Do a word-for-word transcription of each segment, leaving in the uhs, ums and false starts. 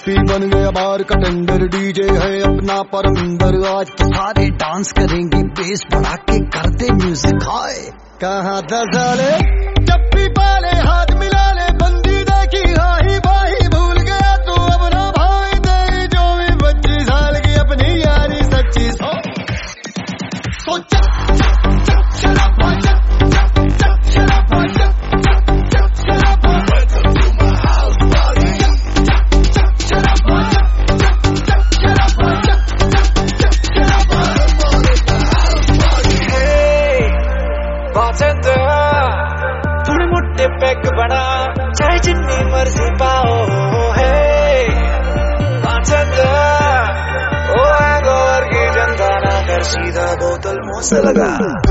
चप्पी बन गया बार का टेंडर, डीजे है अपना परमिंदर। आज तो सारे डांस करेंगे बेस बढ़ा के, करते म्यूजिक हाय। कहाँ था साले चप्पी पाले, हाथ मिला ले, बंदी देखी हाही बाही, भूल गया तू अपना भाई, तेरी जो भी पच्चीस साल की अपनी यारी सच्ची सो। So chak chak chak shut up, chak chak chak shut up, chak chak chak shut up. Welcome to my house party. Chak chak shut up, chak chak shut up, chak chak shut up. Hey, bartender, थोड़े मोटे pack बना, चाहे जितनी मर्जी पाओ। Hey, bartender, ओ hangover की जनता ना कर, सीधा बोतल मुंह से लगा।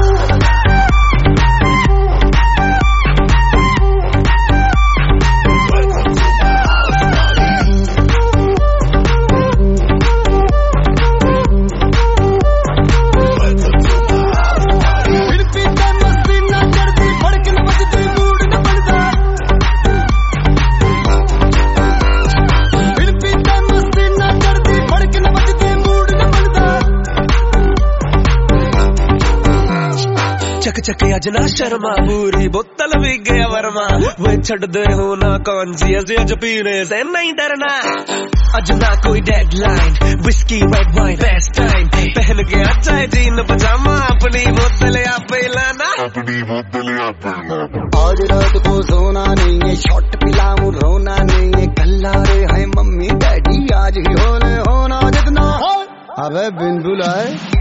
चक चक अज ना शर्मा, पूरी बोतल भी गया वर्मा। वे छड़ दे हो ना कॉन्शियस, अज पीने से नहीं डरना। अज ना कोई deadline, whisky red wine best time, पहन के अच्छा है जीन पजामा, अपनी बोतल आप लाना, अपनी बोतल आप लाना। आज रात को सोना नहीं है, शॉट पिलाऊं रोना नहीं है, कल आ रहे हैं मम्मी डैडी, आज ही होने होना जितना। अबे बिन बुलाए